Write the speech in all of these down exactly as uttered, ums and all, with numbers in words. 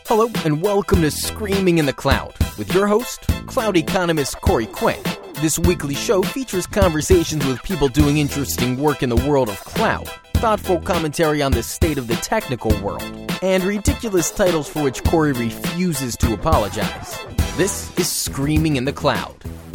Hello, and welcome to Screaming in the Cloud with your host, cloud economist Corey Quinn. This weekly show features conversations with people doing interesting work in the world of cloud, thoughtful commentary on the state of the technical world, and ridiculous titles for which Corey refuses to apologize. This is Screaming in the Cloud.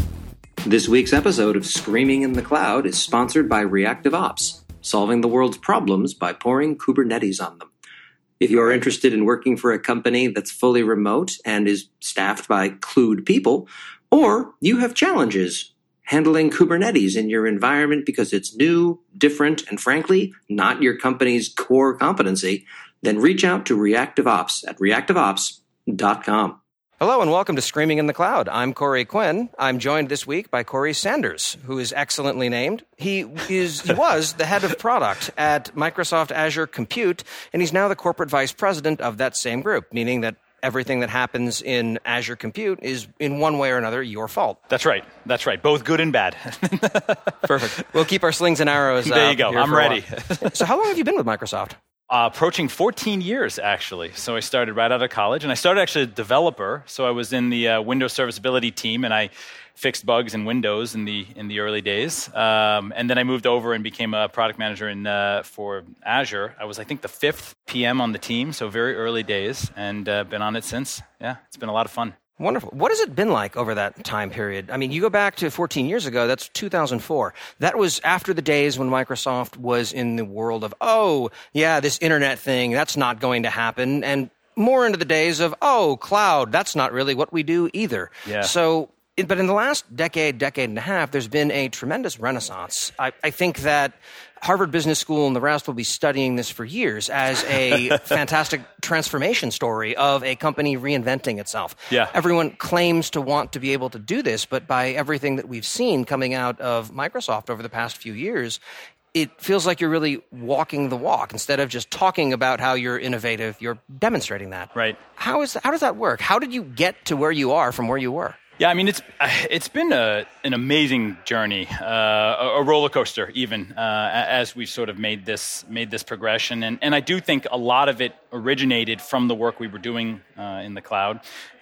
This week's episode of Screaming in the Cloud is sponsored by Reactive Ops, solving the world's problems by pouring Kubernetes on them. If you are interested in working for a company that's fully remote and is staffed by clued people, or you have challenges handling Kubernetes in your environment because it's new, different, and frankly, not your company's core competency, then reach out to Reactive Ops at reactive ops dot com. Hello and welcome to Screaming in the Cloud. I'm Corey Quinn. I'm joined this week by Corey Sanders, who is excellently named. He is he was the head of product at Microsoft Azure Compute, and he's now the corporate vice president of that same group, meaning that everything that happens in Azure Compute is, in one way or another, your fault. That's right. That's right. Both good and bad. Perfect. We'll keep our slings and arrows There uh, you go. here I'm for a ready. while. So how long have you been with Microsoft? Uh, approaching fourteen years, actually. So I started right out of college, and I started actually a developer. So I was in the uh, Windows Serviceability team, and I fixed bugs in Windows in the in the early days. Um, and then I moved over and became a product manager in uh, for Azure. I was, I think, the fifth P M on the team, so very early days, and uh, been on it since. Yeah, it's been a lot of fun. Wonderful. What has it been like over that time period? I mean, you go back to fourteen years ago, that's two thousand four. That was after the days when Microsoft was in the world of, oh, yeah, this internet thing, that's not going to happen, and more into the days of, oh, cloud, that's not really what we do either. Yeah. So, but in the last decade, decade and a half, there's been a tremendous renaissance. I, I think that Harvard Business School and the rest will be studying this for years as a fantastic transformation story of a company reinventing itself. Yeah. Everyone claims to want to be able to do this, but by everything that we've seen coming out of Microsoft over the past few years, it feels like you're really walking the walk. Instead of just talking about how you're innovative, you're demonstrating that. Right. How is how does that work? How did you get to where you are from where you were? Yeah, I mean, it's it's been a, an amazing journey, uh, a, a roller coaster even, uh, as we've sort of made this made this progression. And, and I do think a lot of it originated from the work we were doing uh, in the cloud.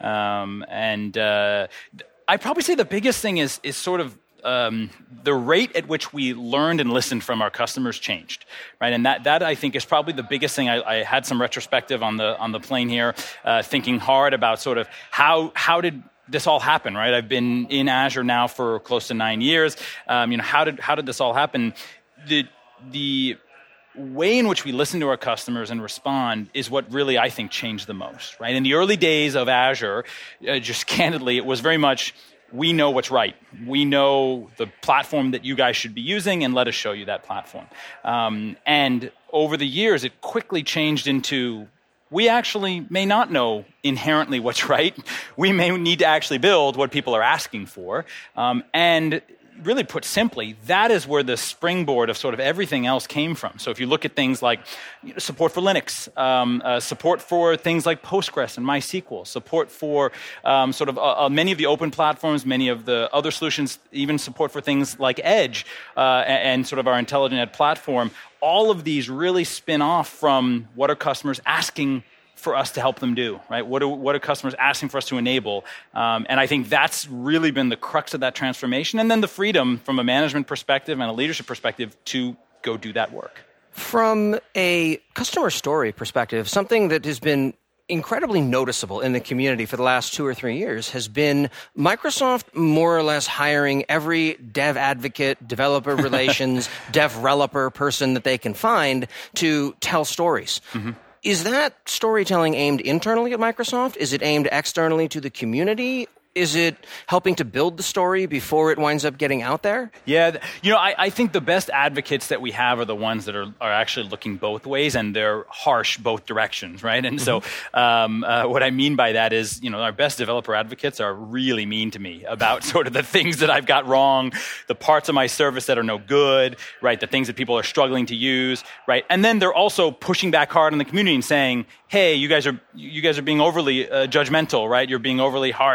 Um, and uh, I'd probably say the biggest thing is is sort of Um, the rate at which we learned and listened from our customers changed, right? And that, that I think is probably the biggest thing. I, I had some retrospective on the on the plane here, uh, thinking hard about sort of how how did this all happen, right? I've been in Azure now for close to nine years. Um, you know, how did how did this all happen? The the way in which we listen to our customers and respond is what really, I think, changed the most, right? In the early days of Azure, uh, just candidly, it was very much, we know what's right. We know the platform that you guys should be using, and let us show you that platform. Um, and over the years, it quickly changed into, we actually may not know inherently what's right. We may need to actually build what people are asking for. Um, and really put simply, that is where the springboard of sort of everything else came from. So if you look at things like you know, support for Linux, um, uh, support for things like Postgres and MySQL, support for um, sort of uh, uh, many of the open platforms, many of the other solutions, even support for things like Edge uh, and, and sort of our Intelligent Ed platform, all of these really spin off from what are customers asking for us to help them do, right? What are, what are customers asking for us to enable? Um, and I think that's really been the crux of that transformation. And then the freedom from a management perspective and a leadership perspective to go do that work. From a customer story perspective, something that has been incredibly noticeable in the community for the last two or three years has been Microsoft more or less hiring every dev advocate, developer relations, developer person that they can find to tell stories. Mm-hmm. Is that storytelling aimed internally at Microsoft? Is it aimed externally to the community? Is it helping to build the story before it winds up getting out there? Yeah, you know, I, I think the best advocates that we have are the ones that are, are actually looking both ways, and they're harsh both directions, right? And mm-hmm. so um, uh, what I mean by that is, you know, our best developer advocates are really mean to me about sort of the things that I've got wrong, the parts of my service that are no good, right? The things that people are struggling to use, right? And then they're also pushing back hard on the community and saying, hey, you guys are you guys are being overly uh, judgmental, right? You're being overly harsh. And so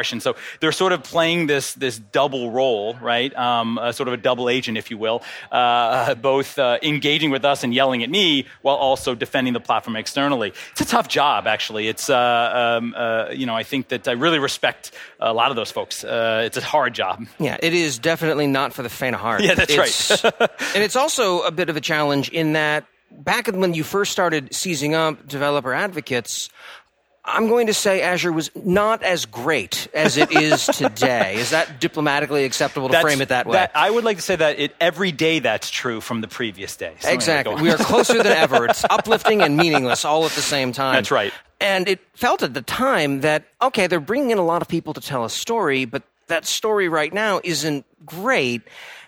they're sort of playing this this double role, right? Um, uh, sort of a double agent, if you will, uh, both uh, engaging with us and yelling at me while also defending the platform externally. It's a tough job, actually. It's, uh, um, uh, you know, I think that I really respect a lot of those folks. Uh, it's a hard job. Yeah, it is definitely not for the faint of heart. Yeah, that's it's, right. And it's also a bit of a challenge in that back when you first started seizing up developer advocates, I'm going to say Azure was not as great as it is today. Is that diplomatically acceptable to that's, frame it that way? That, I would like to say that it, every day that's true from the previous day. So exactly. We are closer than ever. It's uplifting and meaningless all at the same time. That's right. And it felt at the time that, okay, they're bringing in a lot of people to tell a story, but that story right now isn't great.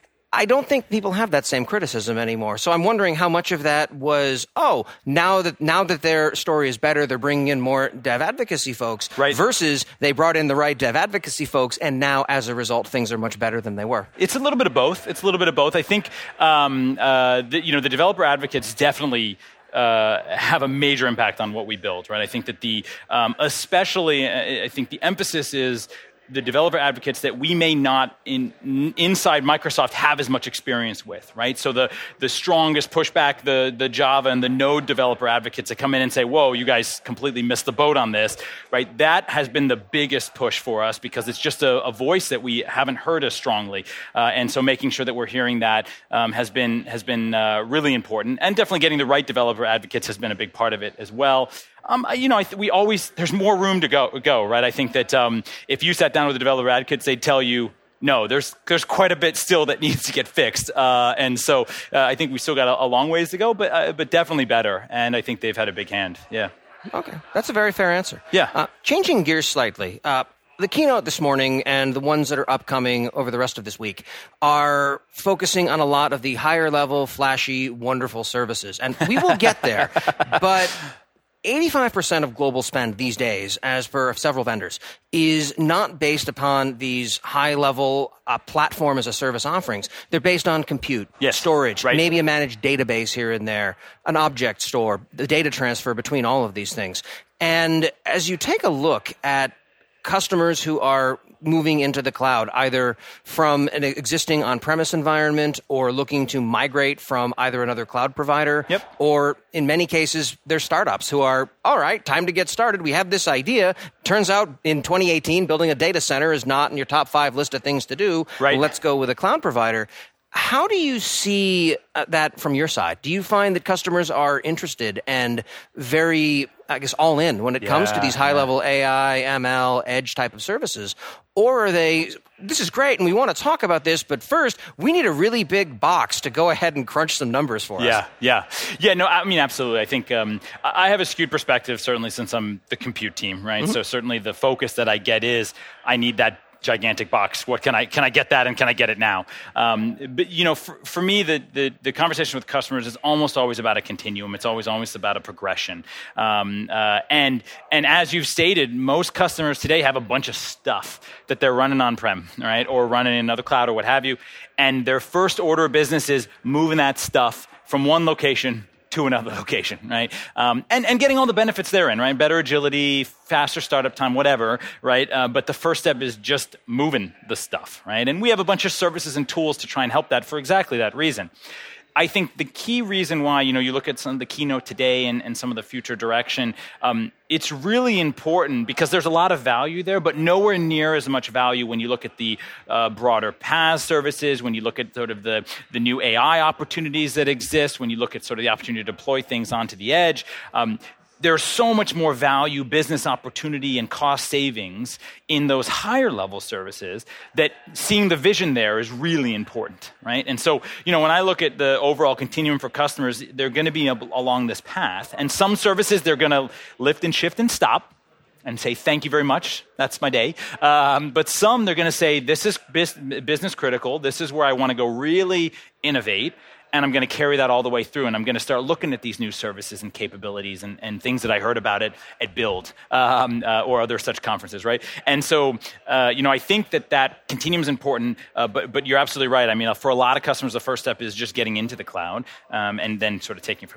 I don't think people have that same criticism anymore. So I'm wondering how much of that was, oh, now that now that their story is better, they're bringing in more dev advocacy folks, right, versus they brought in the right dev advocacy folks, and now, as a result, things are much better than they were. It's a little bit of both. It's a little bit of both. I think, um, uh, the, you know, the developer advocates definitely Uh, have a major impact on what we build, right? I think that the, um, especially, uh, I think the emphasis is the developer advocates that we may not in, inside Microsoft have as much experience with, right? So the the strongest pushback, the the Java and the Node developer advocates that come in and say, whoa, you guys completely missed the boat on this, right? That has been the biggest push for us because it's just a, a voice that we haven't heard as strongly. Uh, and so making sure that we're hearing that um, has been, has been uh, really important. And definitely getting the right developer advocates has been a big part of it as well. Um, you know, I th- we always, there's more room to go, go right? I think that um, if you sat down with the developer advocates, they'd tell you, no, there's there's quite a bit still that needs to get fixed. Uh, and so uh, I think we still got a, a long ways to go, but uh, but definitely better. And I think they've had a big hand, yeah. Okay, that's a very fair answer. Yeah. Uh, changing gears slightly, uh, the keynote this morning and the ones that are upcoming over the rest of this week are focusing on a lot of the higher level, flashy, wonderful services. And we will get there, but eighty-five percent of global spend these days, as per several vendors, is not based upon these high-level uh, platform-as-a-service offerings. They're based on compute, yes, storage, right. maybe a managed database here and there, an object store, the data transfer between all of these things. And as you take a look at customers who are moving into the cloud, either from an existing on-premise environment or looking to migrate from either another cloud provider, yep. or in many cases, they're startups who are, all right, time to get started. We have this idea. Turns out in twenty eighteen, building a data center is not in your top five list of things to do. Right. Let's go with a cloud provider. How do you see that from your side? Do you find that customers are interested and very, I guess, all in when it yeah, comes to these high-level yeah. A I, M L, edge type of services? Or are they, this is great and we want to talk about this, but first we need a really big box to go ahead and crunch some numbers for yeah, us? Yeah, yeah. Yeah, no, I mean, absolutely. I think um, I have a skewed perspective, certainly since I'm the compute team, right? Mm-hmm. So certainly the focus that I get is I need that gigantic box. What can I can I get that and can I get it now? Um, but you know, for, for me, the, the the conversation with customers is almost always about a continuum. It's always always about a progression. Um, uh, and and as you've stated, most customers today have a bunch of stuff that they're running on-prem, right, or running in another cloud or what have you. And their first order of business is moving that stuff from one location to another location, right? Um, and, and getting all the benefits therein, right? Better agility, faster startup time, whatever, right? Uh, but the first step is just moving the stuff, right? And we have a bunch of services and tools to try and help that for exactly that reason. I think the key reason why, you know, you look at some of the keynote today and, and some of the future direction, um, it's really important because there's a lot of value there, but nowhere near as much value when you look at the uh, broader PaaS services, when you look at sort of the, the new A I opportunities that exist, when you look at sort of the opportunity to deploy things onto the edge. Um, There's so much more value, business opportunity, and cost savings in those higher level services that seeing the vision there is really important, right? And so, you know, when I look at the overall continuum for customers, they're going to be ab- along this path. And some services, they're going to lift and shift and stop and say, thank you very much, that's my day. Um, but some, they're going to say, this is bis- business critical, this is where I want to go really innovate. And I'm going to carry that all the way through, and I'm going to start looking at these new services and capabilities and, and things that I heard about it at Build um, uh, or other such conferences, right? And so, uh, you know, I think that that continuum is important, uh, but but you're absolutely right. I mean, for a lot of customers, the first step is just getting into the cloud um, and then sort of taking it from there.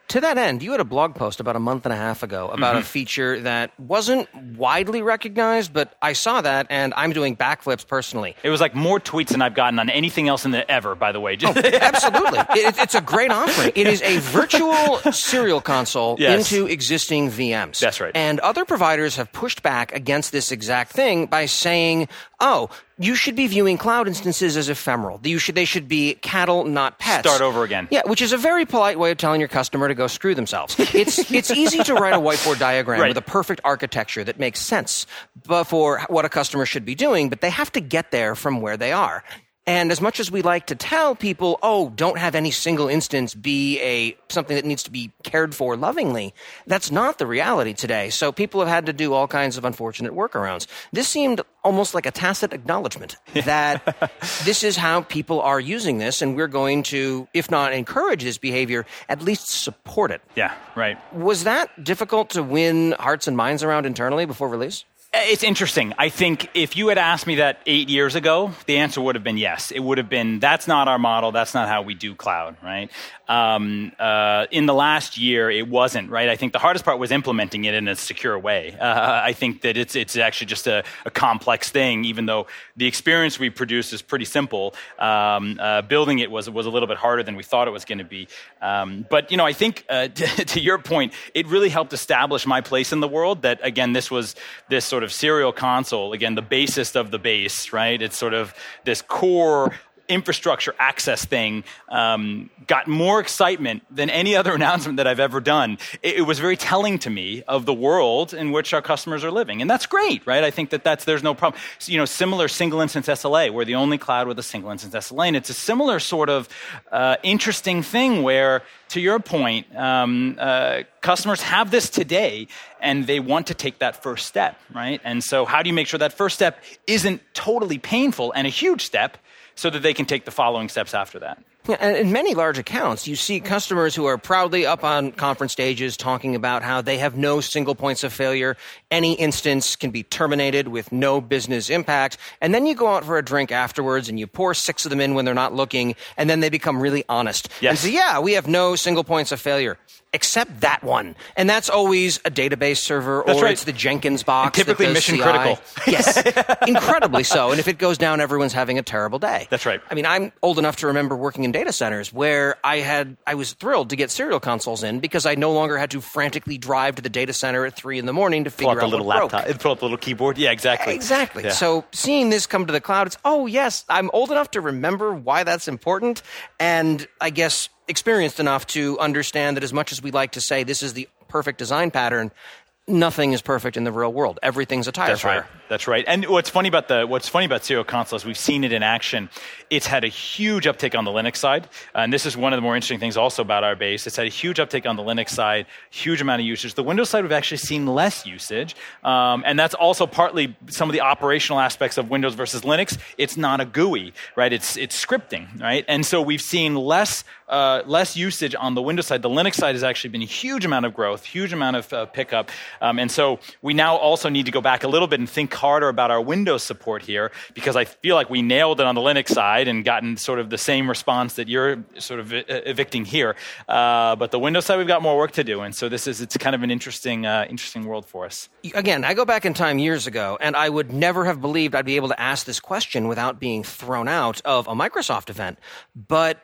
To that end, you had a blog post about a month and a half ago about mm-hmm. a feature that wasn't widely recognized, but I saw that, and I'm doing backflips personally. It was like more tweets than I've gotten on anything else in the ever, by the way. Oh, absolutely. It, it's a great offering. It is a virtual serial console yes. into existing V Ms. That's right. And other providers have pushed back against this exact thing by saying, oh, you should be viewing cloud instances as ephemeral. You should, they should be cattle, not pets. Start over again. Yeah, which is a very polite way of telling your customer to go screw themselves. It's it's easy to write a whiteboard diagram right. with a perfect architecture that makes sense but for what a customer should be doing, but they have to get there from where they are. And as much as we like to tell people, oh, don't have any single instance be a something that needs to be cared for lovingly, that's not the reality today. So people have had to do all kinds of unfortunate workarounds. This seemed almost like a tacit acknowledgement that this is how people are using this, and we're going to, if not encourage this behavior, at least support it. Yeah, right. Was that difficult to win hearts and minds around internally before release? It's interesting. I think if you had asked me that eight years ago, the answer would have been yes. It would have been, that's not our model. That's not how we do cloud, right? Um, uh, in the last year, it wasn't, right? I think the hardest part was implementing it in a secure way. Uh, I think that it's it's actually just a, a complex thing, even though the experience we produce is pretty simple. Um, uh, building it was was a little bit harder than we thought it was going to be. Um, but, you know, I think uh, to, to your point, it really helped establish my place in the world that, again, this was this sort of serial console, again, the basest of the base, right? It's sort of this core infrastructure access thing um, got more excitement than any other announcement that I've ever done. It, it was very telling to me of the world in which our customers are living. And that's great, right? I think that that's, there's no problem. So, you know, similar single instance S L A, we're the only cloud with a single instance S L A. And it's a similar sort of uh, interesting thing where, to your point, um, uh, customers have this today and they want to take that first step, right? And so how do you make sure that first step isn't totally painful and a huge step, so that they can take the following steps after that? Yeah, and in many large accounts, you see customers who are proudly up on conference stages talking about how they have no single points of failure. Any instance can be terminated with no business impact. And then you go out for a drink afterwards and you pour six of them in when they're not looking, and then they become really honest. Yes. And say, yeah, we have no single points of failure. Except that one. And that's always a database server, that's or right. it's the Jenkins box. And typically mission C I. critical. Yes, incredibly so. And if it goes down, everyone's having a terrible day. That's right. I mean, I'm old enough to remember working in data centers where I had I was thrilled to get serial consoles in because I no longer had to frantically drive to the data center at three in the morning to figure pull out, out the little what laptop, broke. Pull up the little keyboard. Yeah, exactly. Exactly. Yeah. So seeing this come to the cloud, it's, oh, yes, I'm old enough to remember why that's important. And I guess experienced enough to understand that as much as we like to say this is the perfect design pattern, nothing is perfect in the real world. Everything's a tire That's fire. Right. That's right. And what's funny about the what's funny about serial consoles, we've seen it in action. It's had a huge uptake on the Linux side, and this is one of the more interesting things also about our base. It's had a huge uptake on the Linux side, huge amount of usage. The Windows side, we've actually seen less usage, um, and that's also partly some of the operational aspects of Windows versus Linux. It's not a G U I, right? It's it's scripting, right? And so we've seen less uh, less usage on the Windows side. The Linux side has actually been a huge amount of growth, huge amount of uh, pickup, um, and so we now also need to go back a little bit and think harder about our Windows support here, because I feel like we nailed it on the Linux side and gotten sort of the same response that you're sort of evicting here. Uh, but the Windows side, we've got more work to do, and so this is it's kind of an interesting, uh, interesting world for us. Again, I go back in time years ago, and I would never have believed I'd be able to ask this question without being thrown out of a Microsoft event. But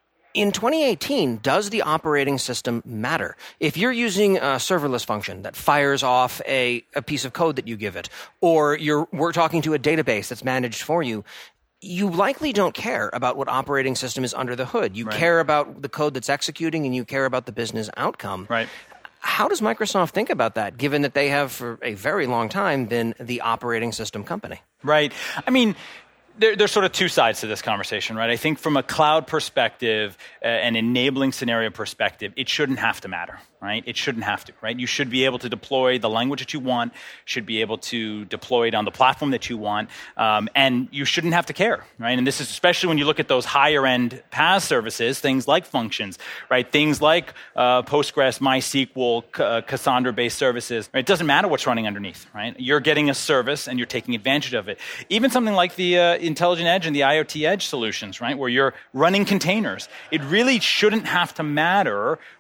in twenty eighteen, does the operating system matter? If you're using a serverless function that fires off a, a piece of code that you give it, or you're we're talking to a database that's managed for you, you likely don't care about what operating system is under the hood. You right. care about the code that's executing, and you care about the business outcome. Right. How does Microsoft think about that, given that they have for a very long time been the operating system company? Right. I mean, There, there's sort of two sides to this conversation, right? I think from a cloud perspective, uh, an enabling scenario perspective, it shouldn't have to matter, right? It shouldn't have to, right? You should be able to deploy the language that you want, should be able to deploy it on the platform that you want, um, and you shouldn't have to care, right? And this is especially when you look at those higher-end PaaS services, things like functions, right? Things like uh, Postgres, MySQL, uh, Cassandra-based services, right? It doesn't matter what's running underneath, right? You're getting a service and you're taking advantage of it. Even something like the uh, Intelligent Edge and the IoT Edge solutions, right, where you're running containers. It really shouldn't have to matter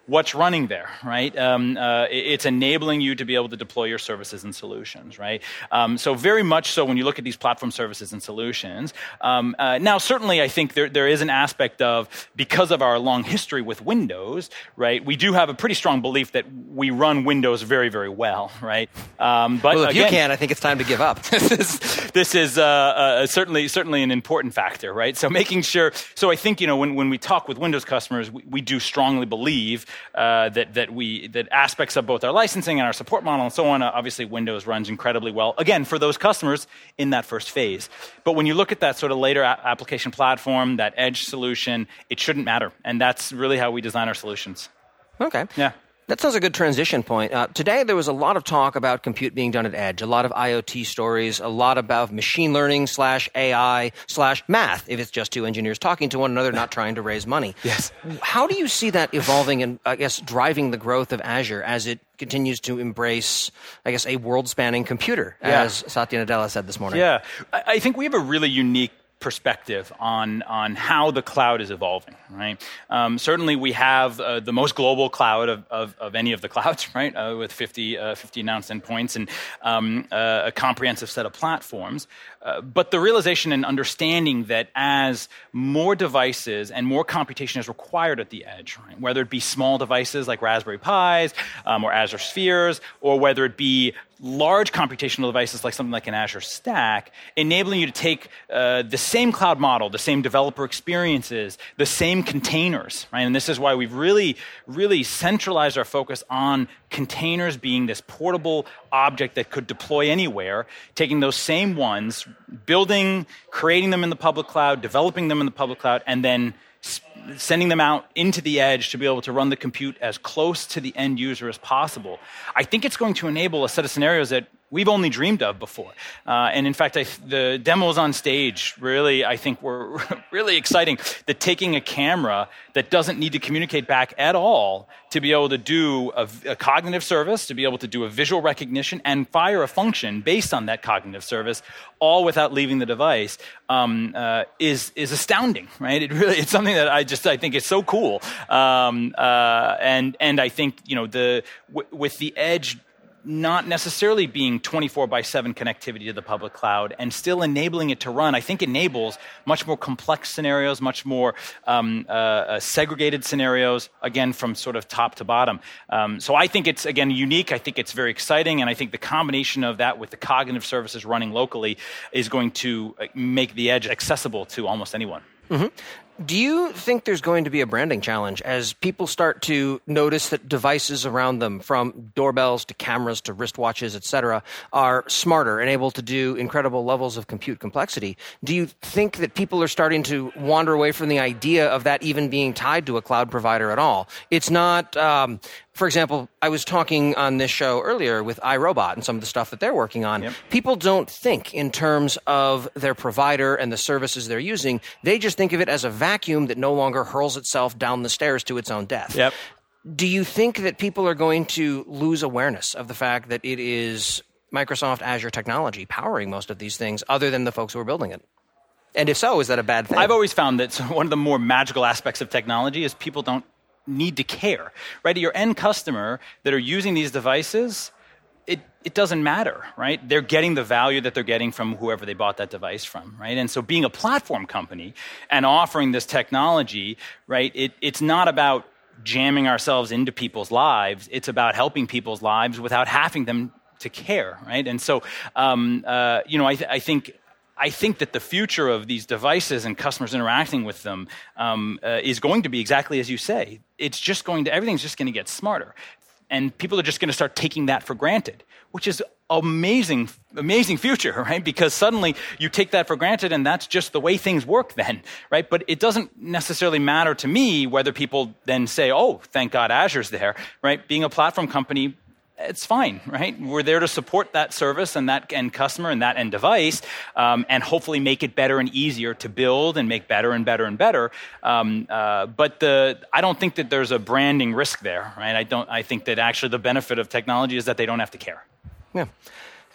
what's running there, right? Um, uh, it's enabling you to be able to deploy your services and solutions, right? Um, so very much so when you look at these platform services and solutions. Um, uh, now, certainly I think there, there is an aspect of, because of our long history with Windows, right, we do have a pretty strong belief that we run Windows very, very well, right? Um, but well, if again, you can, I think it's time to give up. this is, this is uh, uh, certainly certainly an important factor, right? So making sure, so I think, you know, when, when we talk with Windows customers, we, we do strongly believe uh, that that we that aspects of both our licensing and our support model and so on, uh, obviously Windows runs incredibly well, again, for those customers in that first phase. But when you look at that sort of later a- application platform, that edge solution, it shouldn't matter. And that's really how we design our solutions. Okay. Yeah. That sounds a good transition point. Uh, today, there was a lot of talk about compute being done at edge, a lot of IoT stories, a lot about machine learning slash A I slash math, if it's just two engineers talking to one another, not trying to raise money. Yes. How do you see that evolving and, I guess, driving the growth of Azure as it continues to embrace, I guess, a world-spanning computer, yeah. as Satya Nadella said this morning? Yeah. I, I think we have a really unique perspective on on how the cloud is evolving, right? Um, certainly, we have uh, the most global cloud of, of, of any of the clouds, right? Uh, with fifty, uh, fifty announced endpoints and um, uh, a comprehensive set of platforms. Uh, but the realization and understanding that as more devices and more computation is required at the edge, right? Whether it be small devices like Raspberry Pis um, or Azure Spheres, or whether it be large computational devices like something like an Azure Stack, enabling you to take uh, the same cloud model, the same developer experiences, the same containers, right? And this is why we've really, really centralized our focus on containers being this portable object that could deploy anywhere, taking those same ones, building, creating them in the public cloud, developing them in the public cloud, and then sending them out into the edge to be able to run the compute as close to the end user as possible. I think it's going to enable a set of scenarios that we've only dreamed of before. Uh, and in fact, I, the demos on stage really, I think, were really exciting. That taking a camera that doesn't need to communicate back at all to be able to do a, a cognitive service, to be able to do a visual recognition and fire a function based on that cognitive service, all without leaving the device, um, uh, is is astounding, right? It really, it's something that I just I think is so cool. Um, uh, and and I think, you know, the w- with the edge not necessarily being twenty-four by seven connectivity to the public cloud and still enabling it to run, I think enables much more complex scenarios, much more um, uh, uh, segregated scenarios, again, from sort of top to bottom. Um, so I think it's, again, unique. I think it's very exciting. And I think the combination of that with the cognitive services running locally is going to make the edge accessible to almost anyone. Mm-hmm. Do you think there's going to be a branding challenge as people start to notice that devices around them, from doorbells to cameras to wristwatches, et cetera, are smarter and able to do incredible levels of compute complexity? Do you think that people are starting to wander away from the idea of that even being tied to a cloud provider at all? It's not... Um, For example, I was talking on this show earlier with iRobot and some of the stuff that they're working on. Yep. People don't think in terms of their provider and the services they're using. They just think of it as a vacuum that no longer hurls itself down the stairs to its own death. Yep. Do you think that people are going to lose awareness of the fact that it is Microsoft Azure technology powering most of these things other than the folks who are building it? And if so, is that a bad thing? I've always found that one of the more magical aspects of technology is people don't need to care, right? Your end customer that are using these devices, it, it doesn't matter, right? They're getting the value that they're getting from whoever they bought that device from, right? And so being a platform company and offering this technology, right, it, it's not about jamming ourselves into people's lives. It's about helping people's lives without having them to care, right? And so, um, uh, you know, I, th- I think I think that the future of these devices and customers interacting with them um, uh, is going to be exactly as you say. It's just going to, everything's just going to get smarter. And people are just going to start taking that for granted, which is amazing, amazing future, right? Because suddenly you take that for granted and that's just the way things work then, right? But it doesn't necessarily matter to me whether people then say, oh, thank God Azure's there, right? Being a platform company, it's fine, right? We're there to support that service and that end customer and that end device, um, and hopefully make it better and easier to build and make better and better and better. Um, uh, but the I don't think that there's a branding risk there, right? I don't. I think that actually the benefit of technology is that they don't have to care. Yeah.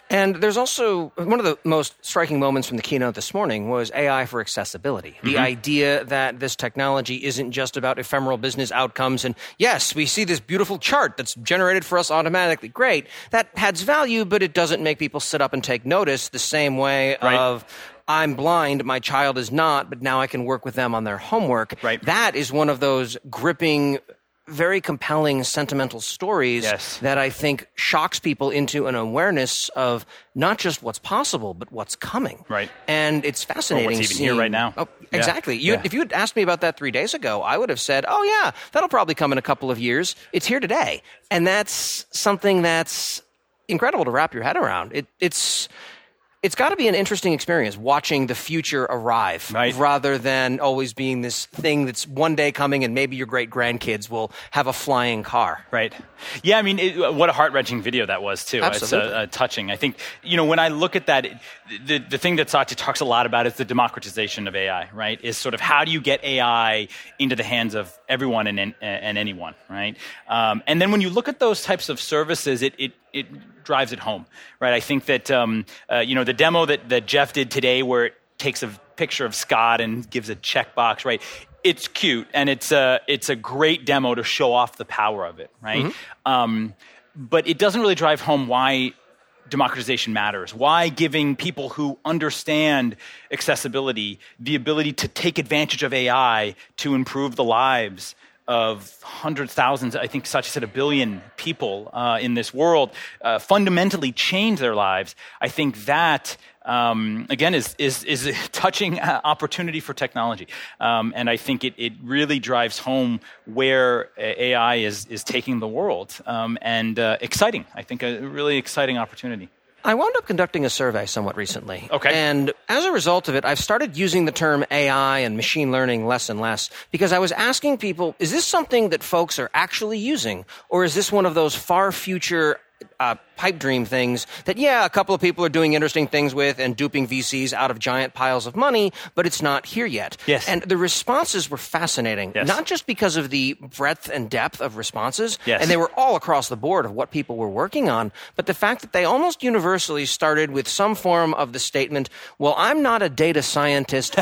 And there's also one of the most striking moments from the keynote this morning was A I for accessibility. Mm-hmm. The idea that this technology isn't just about ephemeral business outcomes. And yes, we see this beautiful chart that's generated for us automatically. Great. That adds value, but it doesn't make people sit up and take notice the same way right. of I'm blind, my child is not, but now I can work with them on their homework. Right. That is one of those gripping, very compelling, sentimental stories yes. that I think shocks people into an awareness of not just what's possible, but what's coming. Right. And it's fascinating. Well, what's even seeing, here right now. Oh, exactly. Yeah. You, yeah. If you had asked me about that three days ago, I would have said, oh, yeah, that'll probably come in a couple of years. It's here today. And that's something that's incredible to wrap your head around. It, it's... It's got to be an interesting experience watching the future arrive right. rather than always being this thing that's one day coming and maybe your great-grandkids will have a flying car. Right. Yeah, I mean, it, what a heart-wrenching video that was, too. Absolutely. It's uh, uh, touching. I think, you know, when I look at that, it, the, the thing that Satya talks a lot about is the democratization of A I, right? Is sort of how do you get A I into the hands of everyone and, and, and anyone, right? Um, and then when you look at those types of services, it, it it drives it home, right? I think that, um, uh, you know, the demo that, that Jeff did today where it takes a picture of Scott and gives a checkbox, right? It's cute, and it's a, it's a great demo to show off the power of it, right? Mm-hmm. Um, but it doesn't really drive home why democratization matters, why giving people who understand accessibility the ability to take advantage of A I to improve the lives of hundreds, thousands, I think Satya said a billion people uh, in this world, uh, fundamentally change their lives. I think that, um, again, is, is, is a touching opportunity for technology. Um, and I think it, it really drives home where A I is, is taking the world. Um, and uh, exciting, I think a really exciting opportunity. I wound up conducting a survey somewhat recently. Okay. And as a result of it, I've started using the term A I and machine learning less and less because I was asking people, is this something that folks are actually using? Or is this one of those far future uh, pipe dream things that, yeah, a couple of people are doing interesting things with and duping V Cs out of giant piles of money, but it's not here yet. Yes. And the responses were fascinating, yes. not just because of the breadth and depth of responses, yes. and they were all across the board of what people were working on, but the fact that they almost universally started with some form of the statement, well, I'm not a data scientist,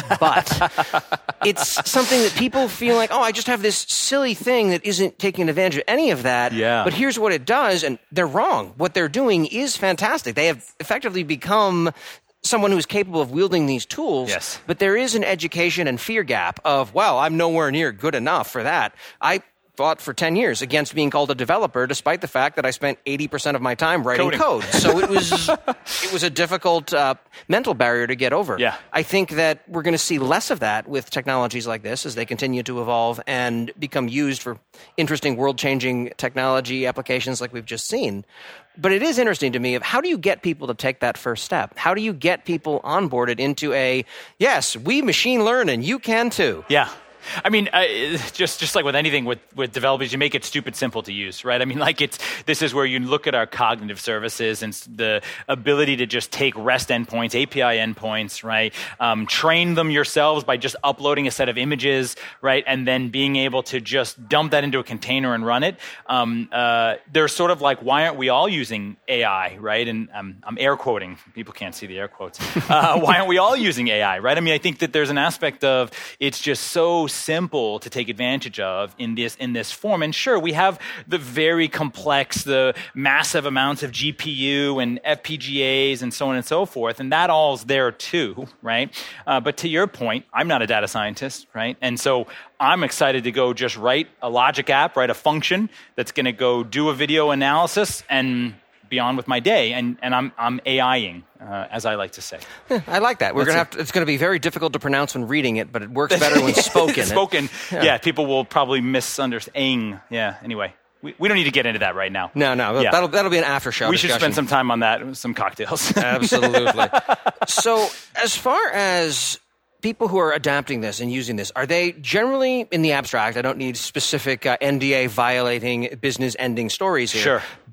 but it's something that people feel like, oh, I just have this silly thing that isn't taking advantage of any of that, yeah. but here's what it does, and they're wrong. What they're doing is fantastic. They have effectively become someone who's capable of wielding these tools, yes. but there is an education and fear gap of, well, I'm nowhere near good enough for that. I fought for ten years against being called a developer, despite the fact that I spent eighty percent of my time writing Coding. code. So it was it was a difficult uh, mental barrier to get over. Yeah. I think that we're going to see less of that with technologies like this as they continue to evolve and become used for interesting world-changing technology applications like we've just seen. But it is interesting to me of how do you get people to take that first step? How do you get people onboarded into a, yes, we machine learn and you can too? Yeah. I mean, uh, just just like with anything with, with developers, you make it stupid simple to use, right? I mean, like it's this is where you look at our cognitive services and the ability to just take REST endpoints, A P I endpoints, right? Um, train them yourselves by just uploading a set of images, right? And then being able to just dump that into a container and run it. Um, uh, they're sort of like, why aren't we all using A I, right? And um, I'm air quoting. People can't see the air quotes. Uh, why aren't we all using A I, right? I mean, I think that there's an aspect of it's just so simple to take advantage of in this in this form. And sure, we have the very complex, the massive amounts of G P U and F P G As and so on and so forth, and that all's there too, right? Uh, but to your point, I'm not a data scientist, right? And so I'm excited to go just write a logic app, write a function that's going to go do a video analysis and be on with my day, and, and I'm I'm AIing, uh, as I like to say. I like that. We're That's gonna have to, it's going to be very difficult to pronounce when reading it, but it works better when spoken. spoken, yeah. yeah. People will probably misunderstand. Yeah. Anyway, we, we don't need to get into that right now. No, no. Yeah. That'll that'll be an after show. We discussion. should spend some time on that with some cocktails. Absolutely. So, as far as people who are adapting this and using this, are they generally in the abstract? I don't need specific uh, N D A violating business ending stories here. Sure. But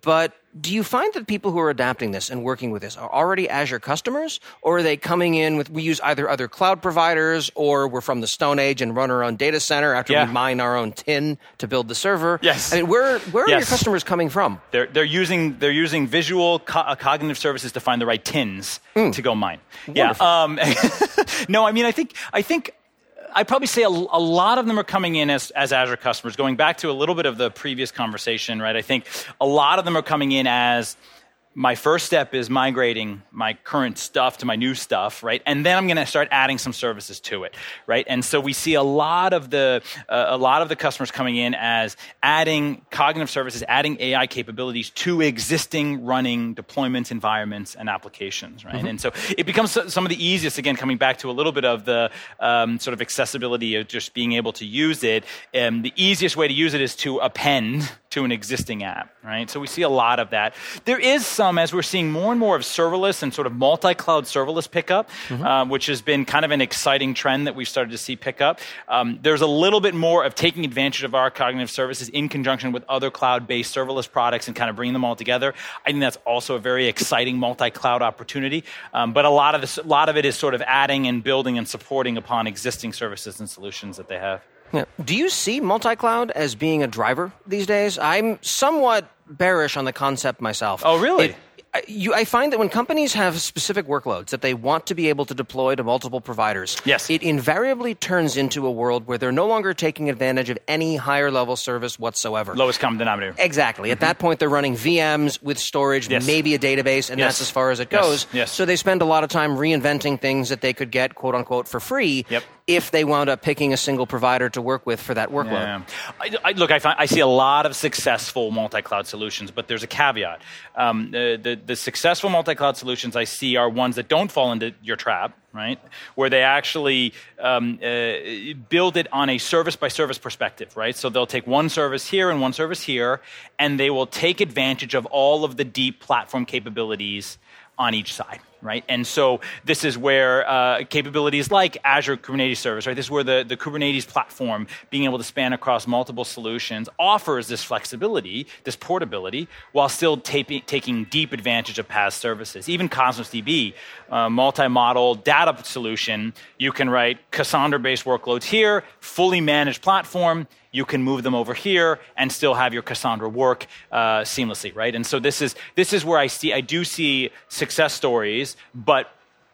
Do you find that people who are adapting this and working with this are already Azure customers, or are they coming in with, we use either other cloud providers, or we're from the Stone Age and run our own data center after yeah. we mine our own tin to build the server? Yes. I mean, where where yes. are your customers coming from? They're they're using they're using visual co- uh, cognitive services to find the right tins mm. to go mine. Wonderful. Yeah. Um, no, I mean I think I think. I'd probably say a, a lot of them are coming in as, as Azure customers. Going back to a little bit of the previous conversation, right? I think a lot of them are coming in as my first step is migrating my current stuff to my new stuff, right? And then I'm going to start adding some services to it, right? And so we see a lot of the uh, a lot of the customers coming in as adding cognitive services, adding A I capabilities to existing running deployments, environments, and applications, right? Mm-hmm. And so it becomes some of the easiest. Again, coming back to a little bit of the um, sort of accessibility of just being able to use it. Um, the easiest way to use it is to append to an existing app, right? So we see a lot of that. There is some, as we're seeing more and more of serverless and sort of multi-cloud serverless pickup, mm-hmm. uh, which has been kind of an exciting trend that we've started to see pick up. Um, there's a little bit more of taking advantage of our cognitive services in conjunction with other cloud-based serverless products and kind of bringing them all together. I think that's also a very exciting multi-cloud opportunity. Um, but a lot of this, a lot of it is sort of adding and building and supporting upon existing services and solutions that they have. Yeah. Do you see multi-cloud as being a driver these days? I'm somewhat bearish on the concept myself. Oh, really? It, I, you, I find that when companies have specific workloads that they want to be able to deploy to multiple providers, yes. it invariably turns into a world where they're no longer taking advantage of any higher level service whatsoever. Lowest common denominator. Exactly. Mm-hmm. At that point, they're running V Ms with storage, yes. maybe a database, and yes. that's as far as it goes. Yes. Yes. So they spend a lot of time reinventing things that they could get, quote unquote, for free. Yep. If they wound up picking a single provider to work with for that workload. Yeah. I, I, look, I, find, I see a lot of successful multi-cloud solutions, but there's a caveat. Um, the, the, the successful multi-cloud solutions I see are ones that don't fall into your trap, right? Where they actually um, uh, build it on a service-by-service perspective, right? So they'll take one service here and one service here, and they will take advantage of all of the deep platform capabilities on each side, right? And so this is where uh, capabilities like Azure Kubernetes Service, right? This is where the, the Kubernetes platform, being able to span across multiple solutions, offers this flexibility, this portability, while still taping, taking deep advantage of past services. Even Cosmos D B, uh, multi-model data solution, you can write Cassandra-based workloads here, fully managed platform. You can move them over here and still have your Cassandra work uh, seamlessly, right? And so this is this is where I see I do see success stories, but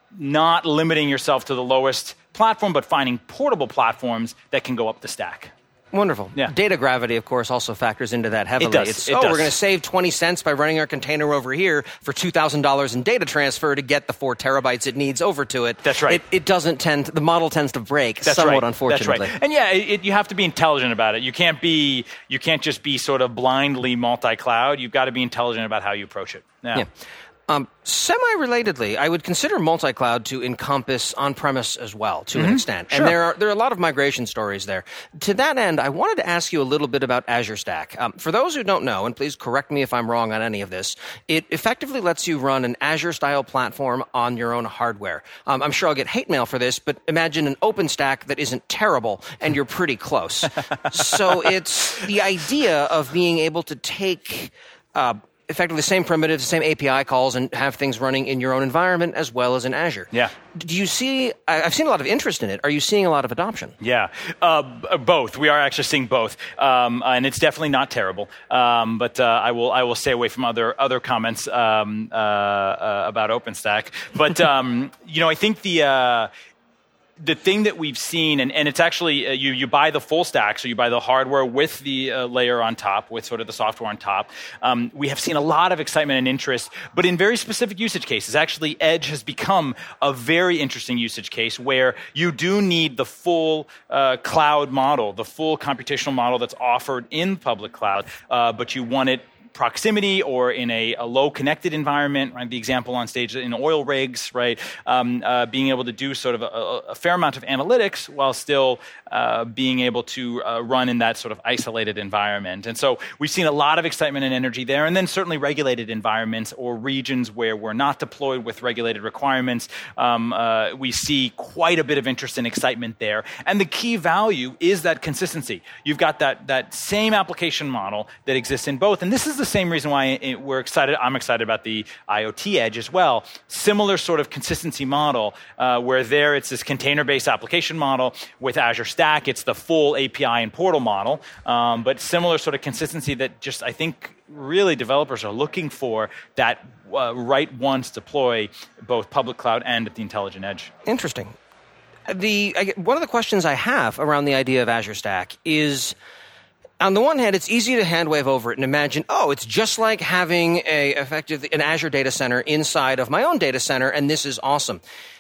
not limiting yourself to the lowest platform, but finding portable platforms that can go up the stack. Wonderful. Yeah. Data gravity, of course, also factors into that heavily. It does. It's, it oh, does. we're going to save twenty cents by running our container over here for two thousand dollars in data transfer to get the four terabytes it needs over to it. That's right. It, it doesn't tend, the model tends to break That's somewhat, right. unfortunately. That's right. And yeah, it, you have to be intelligent about it. You can't be, you can't just be sort of blindly multi-cloud. You've got to be intelligent about how you approach it. Yeah. yeah. Um, semi-relatedly, I would consider multi-cloud to encompass on-premise as well, to mm-hmm. an extent. Sure. And there are there are a lot of migration stories there. To that end, I wanted to ask you a little bit about Azure Stack. Um, for those who don't know, and please correct me if I'm wrong on any of this, it effectively lets you run an Azure-style platform on your own hardware. Um, I'm sure I'll get hate mail for this, but imagine an OpenStack that isn't terrible, and you're pretty close. So it's the idea of being able to take... Uh, effectively the same primitives, the same A P I calls, and have things running in your own environment as well as in Azure. Yeah. Do you see, I've seen a lot of interest in it. Are you seeing a lot of adoption? Yeah, uh, b- both. We are actually seeing both. Um, and it's definitely not terrible. Um, but uh, I will I will stay away from other other comments um, uh, uh, about OpenStack. But, um, you know, I think the... Uh, The thing that we've seen, and, and it's actually, uh, you, you buy the full stack, so you buy the hardware with the uh, layer on top, with sort of the software on top. Um, we have seen a lot of excitement and interest, but in very specific usage cases. Actually, Edge has become a very interesting usage case where you do need the full uh, cloud model, the full computational model that's offered in public cloud, uh, but you want it proximity or in a, a low connected environment, right? The example on stage in oil rigs, right? Um, uh, being able to do sort of a, a fair amount of analytics while still uh, being able to uh, run in that sort of isolated environment. And so we've seen a lot of excitement and energy there. And then certainly regulated environments or regions where we're not deployed with regulated requirements. Um, uh, we see quite a bit of interest and excitement there. And the key value is that consistency. You've got that, that same application model that exists in both. And this is the same reason why it, we're excited. I'm excited about the IoT Edge as well. Similar sort of consistency model, uh, where there it's this container-based application model. With Azure Stack, it's the full A P I and portal model. Um, but similar sort of consistency that just I think really developers are looking for, that uh, write once, deploy both public cloud and at the intelligent edge. Interesting. The I, one of the questions I have around the idea of Azure Stack is, on the one hand, it's easy to hand wave over it and imagine, oh, it's just like having a effective an Azure data center inside of my own data center, and this is awesome.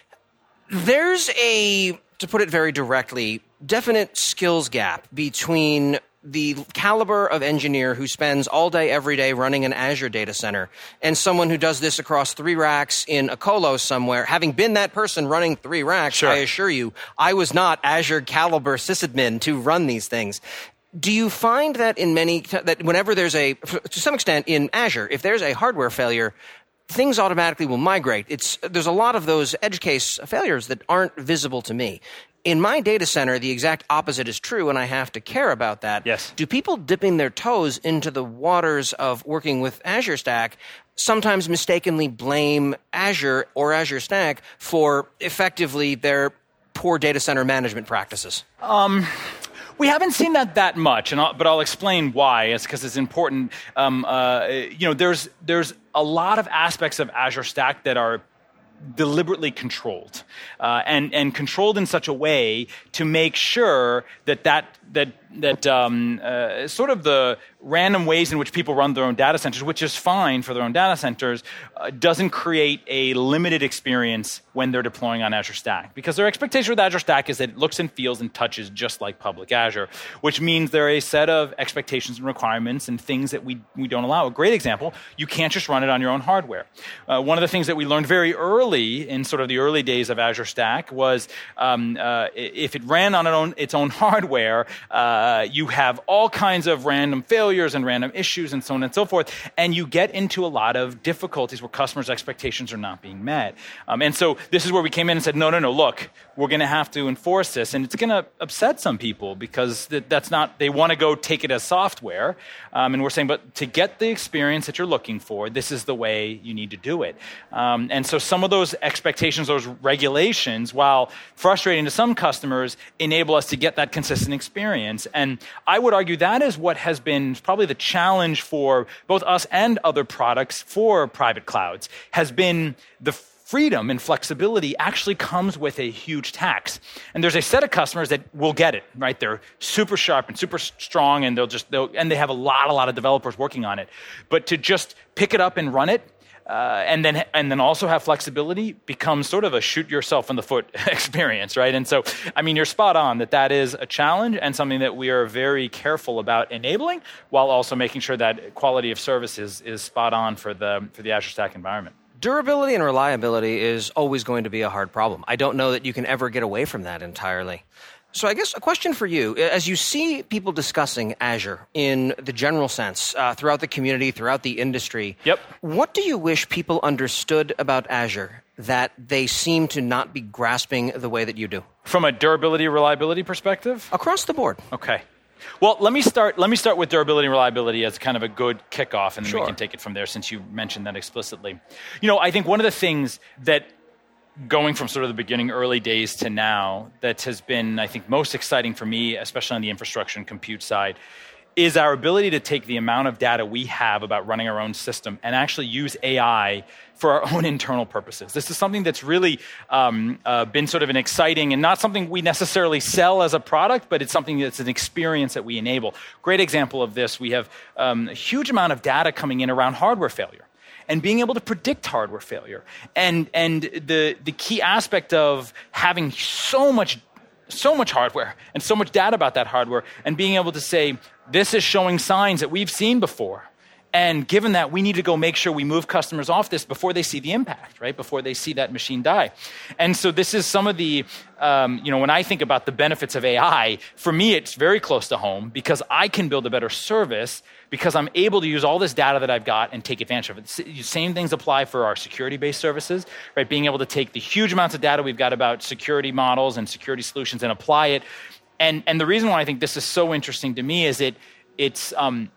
There's a, to put it very directly, definite skills gap between the caliber of engineer who spends all day, every day running an Azure data center and someone who does this across three racks in a colo somewhere. Having been that person running three racks, sure. I assure you, I was not Azure caliber sysadmin to run these things. Do you find that in many, that whenever there's a, to some extent in Azure, if there's a hardware failure, things automatically will migrate? It's, there's a lot of those edge case failures that aren't visible to me. In my data center, the exact opposite is true, and I have to care about that. Yes. Do people dipping their toes into the waters of working with Azure Stack sometimes mistakenly blame Azure or Azure Stack for effectively their poor data center management practices? Um... We haven't seen that that much, and I'll, but I'll explain why. It's because it's important. Um, uh, you know, there's there's a lot of aspects of Azure Stack that are deliberately controlled, uh, and and controlled in such a way to make sure that that that that um, uh, sort of the random ways in which people run their own data centers, which is fine for their own data centers, uh, doesn't create a limited experience when they're deploying on Azure Stack. Because their expectation with Azure Stack is that it looks and feels and touches just like public Azure, which means there are a set of expectations and requirements and things that we, we don't allow. A great example, you can't just run it on your own hardware. Uh, one of the things that we learned very early in sort of the early days of Azure Stack was um, uh, if it ran on its own, its own hardware, uh, you have all kinds of random failures and random issues and so on and so forth, and you get into a lot of difficulties where customers' expectations are not being met. Um, and so this is where we came in and said, no, no, no, look, we're going to have to enforce this, and it's going to upset some people because that, that's not, they want to go take it as software, um, and we're saying, but to get the experience that you're looking for, this is the way you need to do it. Um, and so some of those expectations, those regulations, while frustrating to some customers, enable us to get that consistent experience. And I would argue that is what has been probably the challenge for both us and other products for private clouds, has been the freedom and flexibility actually comes with a huge tax. And there's a set of customers that will get it, right? They're super sharp and super strong, and they'll just, they'll, and they have a lot, a lot of developers working on it. But to just pick it up and run it, Uh, and then and then also have flexibility becomes sort of a shoot yourself in the foot experience, right? And so, I mean, you're spot on that that is a challenge and something that we are very careful about enabling, while also making sure that quality of service is, is spot on for the for the Azure Stack environment. Durability and reliability is always going to be a hard problem. I don't know that you can ever get away from that entirely. So I guess a question for you, as you see people discussing Azure in the general sense uh, throughout the community, throughout the industry, yep. What do you wish people understood about Azure that they seem to not be grasping the way that you do? From a durability, reliability perspective? Across the board. Okay. Well, let me start Let me start with durability and reliability as kind of a good kickoff, and then sure. we can take it from there since you mentioned that explicitly. You know, I think one of the things that going from sort of the beginning, early days to now, that has been, I think, most exciting for me, especially on the infrastructure and compute side, is our ability to take the amount of data we have about running our own system and actually use A I for our own internal purposes. This is something that's really um, uh, been sort of an exciting, and not something we necessarily sell as a product, but it's something that's an experience that we enable. Great example of this, we have um, a huge amount of data coming in around hardware failure, and being able to predict hardware failure. And and the, the key aspect of having so much so much hardware and so much data about that hardware, and being able to say, this is showing signs that we've seen before. And given that, we need to go make sure we move customers off this before they see the impact, right? Before they see that machine die. And so this is some of the, um, you know, when I think about the benefits of A I, for me, it's very close to home because I can build a better service because I'm able to use all this data that I've got and take advantage of it. Same things apply for our security-based services, right? Being able to take the huge amounts of data we've got about security models and security solutions and apply it. And, and the reason why I think this is so interesting to me is it, it's, um,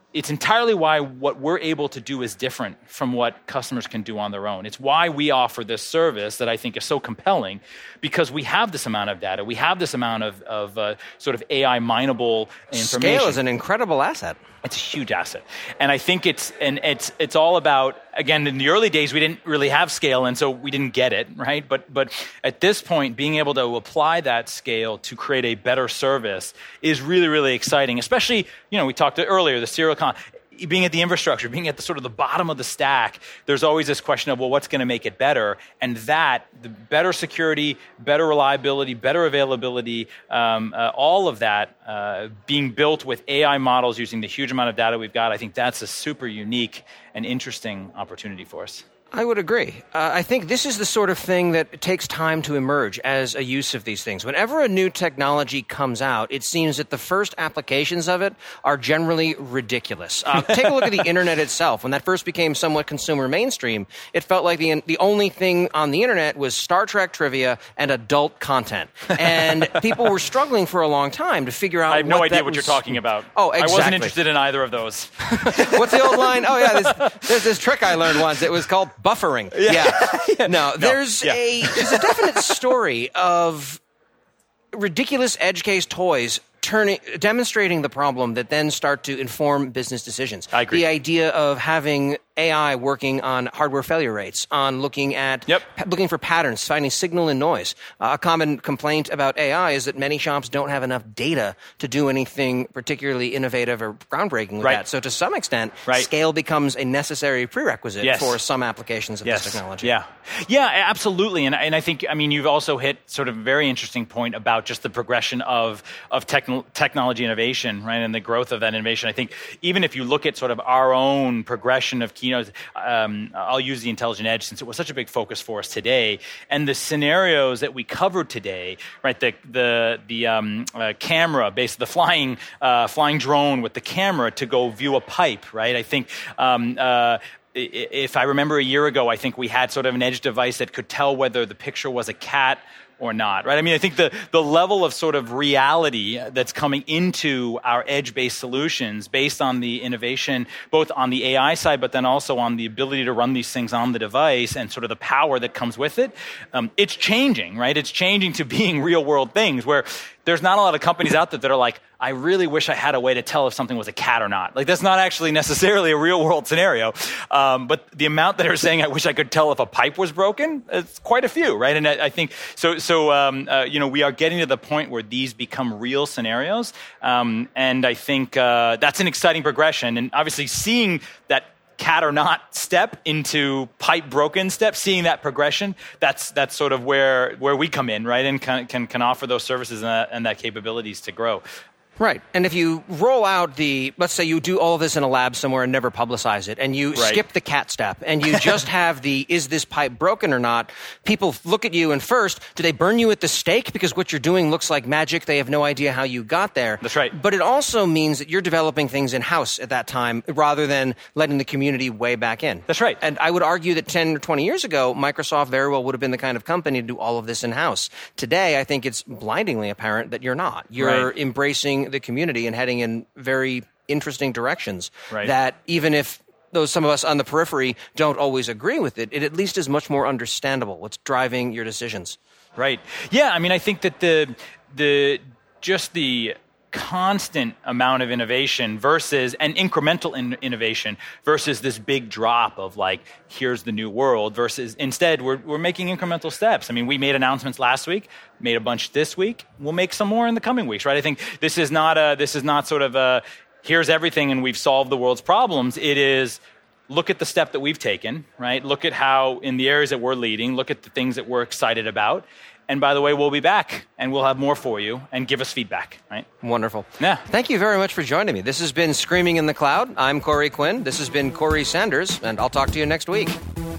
it's entirely why what we're able to do is different from what customers can do on their own. It's why we offer this service that I think is so compelling, because we have this amount of data. We have this amount of, of uh, sort of A I mineable information. Scale is an incredible asset. It's a huge asset. And I think it's and it's it's all about, again, in the early days, we didn't really have scale, and so we didn't get it, right? But but at this point, being able to apply that scale to create a better service is really, really exciting, especially, you know, we talked earlier, the serial con. Being at the infrastructure, being at the sort of the bottom of the stack, there's always this question of, well, what's going to make it better? And that, the better security, better reliability, better availability, um, uh, all of that uh, being built with A I models using the huge amount of data we've got, I think that's a super unique and interesting opportunity for us. I would agree. Uh, I think this is the sort of thing that takes time to emerge as a use of these things. Whenever a new technology comes out, it seems that the first applications of it are generally ridiculous. Uh, take a look at the internet itself. When that first became somewhat consumer mainstream, it felt like the the only thing on the internet was Star Trek trivia and adult content. And people were struggling for a long time to figure out I have what no idea that what was. you're talking about. Oh, exactly. I wasn't interested in either of those. What's the old line? Oh, yeah, there's, there's this trick I learned once. It was called buffering. Yeah. yeah. No, no, there's yeah. a there's a definite story of ridiculous edge case toys turning demonstrating the problem that then start to inform business decisions. I agree. The idea of having A I working on hardware failure rates, on looking at yep. pa- looking for patterns, finding signal and noise. Uh, a common complaint about A I is that many shops don't have enough data to do anything particularly innovative or groundbreaking with right. that. So to some extent, right. scale becomes a necessary prerequisite yes. for some applications of yes. this technology. Yeah, yeah, absolutely. And and I think, I mean, you've also hit sort of a very interesting point about just the progression of of techn- technology innovation, right, and the growth of that innovation. I think even if you look at sort of our own progression of keynotes, um, I'll use the intelligent edge since it was such a big focus for us today, and the scenarios that we covered today, right, the the the um, uh, camera, basically the flying uh, flying drone with the camera to go view a pipe, right? I think. Um, uh, If I remember a year ago, I think we had sort of an edge device that could tell whether the picture was a cat or not, right? I mean, I think the, the level of sort of reality that's coming into our edge-based solutions based on the innovation, both on the A I side, but then also on the ability to run these things on the device and sort of the power that comes with it, um, it's changing, right? It's changing to being real-world things where there's not a lot of companies out there that are like, I really wish I had a way to tell if something was a cat or not. Like, that's not actually necessarily a real-world scenario. Um, but the amount that are saying, I wish I could tell if a pipe was broken, it's quite a few, right? And I, I think, so, so um, uh, you know, we are getting to the point where these become real scenarios. Um, and I think uh, that's an exciting progression. And obviously seeing that cat or not step into pipe broken step, seeing that progression, that's that's sort of where where we come in, right? And can can, can offer those services and that, and that capabilities to grow. Right. And if you roll out the, let's say you do all this in a lab somewhere and never publicize it, and you right. skip the cat step, and you just have the, is this pipe broken or not, people look at you and first, do they burn you at the stake because what you're doing looks like magic? They have no idea how you got there. That's right. But it also means that you're developing things in-house at that time rather than letting the community way back in. That's right. And I would argue that ten or twenty years ago, Microsoft very well would have been the kind of company to do all of this in-house. Today, I think it's blindingly apparent that you're not. You're right. embracing the community and heading in very interesting directions right. that even if those some of us on the periphery don't always agree with it, it at least is much more understandable what's driving your decisions. Right. Yeah, I mean, I think that the the just the constant amount of innovation versus an incremental in- innovation versus this big drop of like, here's the new world versus instead we're we're making incremental steps. I mean, we made announcements last week, made a bunch this week. We'll make some more in the coming weeks, right? I think this is not a, this is not sort of a, here's everything and we've solved the world's problems. It is, look at the step that we've taken, right? Look at how in the areas that we're leading, look at the things that we're excited about. And by the way, we'll be back and we'll have more for you and give us feedback, right? Wonderful. Yeah. Thank you very much for joining me. This has been Screaming in the Cloud. I'm Corey Quinn. This has been Corey Sanders, and I'll talk to you next week.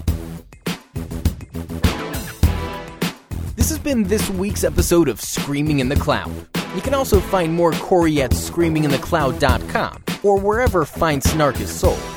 This has been this week's episode of Screaming in the Cloud. You can also find more Corey at screaming in the cloud dot com or wherever fine snark is sold.